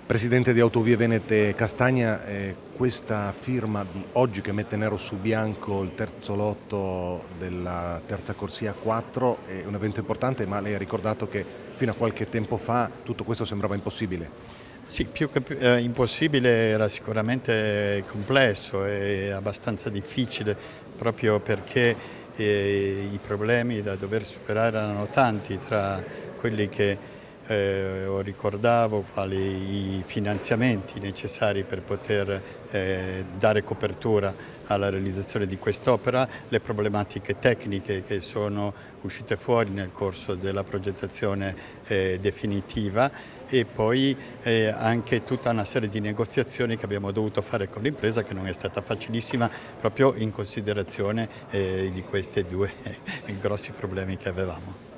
Presidente di Autovie Venete Castagna, questa firma di oggi che mette nero su bianco il terzo lotto della terza corsia 4 è un evento importante, ma lei ha ricordato che fino a qualche tempo fa tutto questo sembrava impossibile. Sì, più che impossibile era sicuramente complesso e abbastanza difficile, proprio perché i problemi da dover superare erano tanti, tra quelli che ricordavo, quali i finanziamenti necessari per poter dare copertura alla realizzazione di quest'opera, le problematiche tecniche che sono uscite fuori nel corso della progettazione definitiva, e poi anche tutta una serie di negoziazioni che abbiamo dovuto fare con l'impresa, che non è stata facilissima proprio in considerazione di questi due grossi problemi che avevamo.